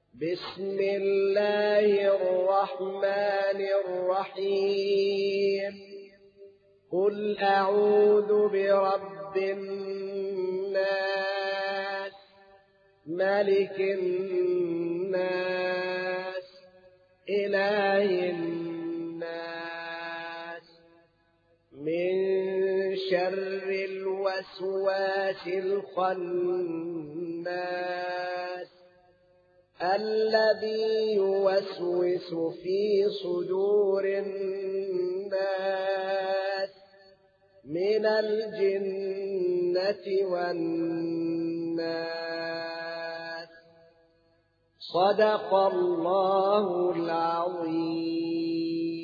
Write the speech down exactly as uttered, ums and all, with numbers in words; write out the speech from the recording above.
بسم الله الرحمن الرحيم قل أعوذ برب الناس ملك الناس إله الناس من شر الوسواس الخناس الذي يوسوس في صدور الناس من الجنة والناس. صدق الله العظيم.